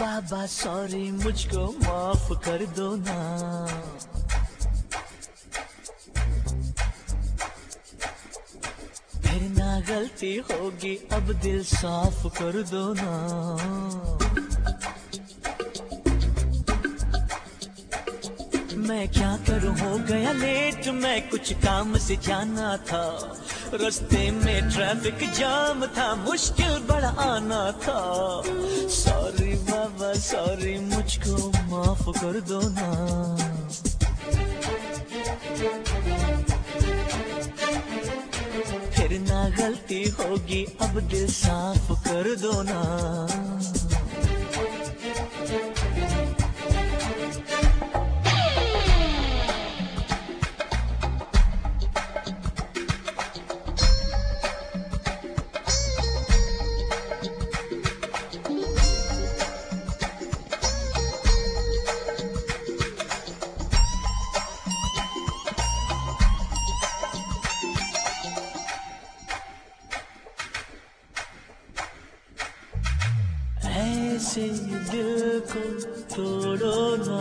बाबा sorry मुझको माफ कर दो ना। फिर ना गलती होगी अब दिल साफ कर दो ना। मैं क्या करूं हो गया लेट, मैं कुछ काम से जाना था। रास्ते में ट्रैफिक जाम था, मुश्किल बड़ा आना था। सॉरी बाबा सॉरी मुझको माफ कर दो ना। फिर ना गलती होगी अब दिल साफ कर दो ना। ऐसे दिल को तोड़ो ना,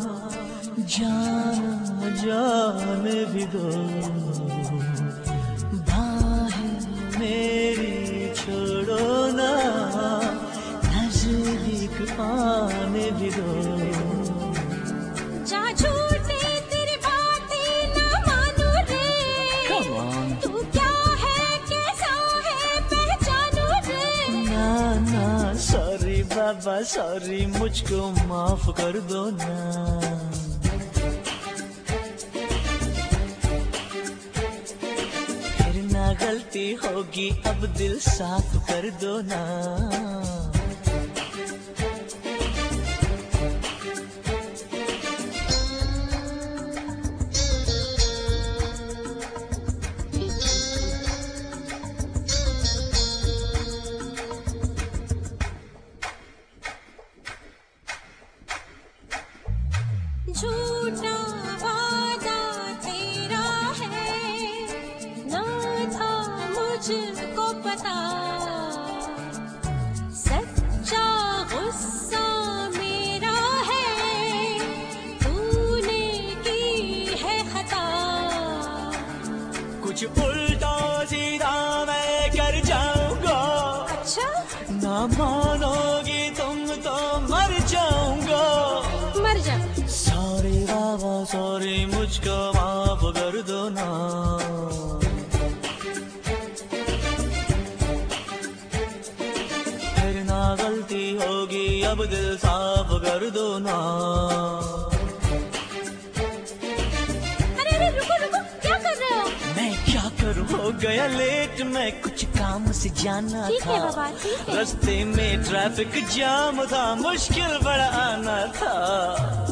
जान जान भी दो। बाहें मेरी छोड़ो ना, नजदीक आने भी दो। बाबा सॉरी मुझको माफ कर दो ना। फिर ना गलती होगी अब दिल साफ कर दो ना। झूठा वादा तेरा है, ना था मुझको पता। सच्चा गुस्सा मेरा है, तूने की है खता। कुछ उल्टा सीधा मैं कर जाऊंगा। अच्छा? ना मानोगी तुम तो मर जाऊंगा। मर जा। सॉरी बाबा सॉरी मुझको माफ कर दो ना। फिर ना गलती होगी अब दिल साफ कर दो ना। अरे रुको रुको, क्या कर रहे हो? मैं क्या करूं हो गया लेट, मैं कुछ काम से जाना था। ठीक है बाबा ठीक है। रास्ते में ट्रैफिक जाम था, मुश्किल बड़ा आना था।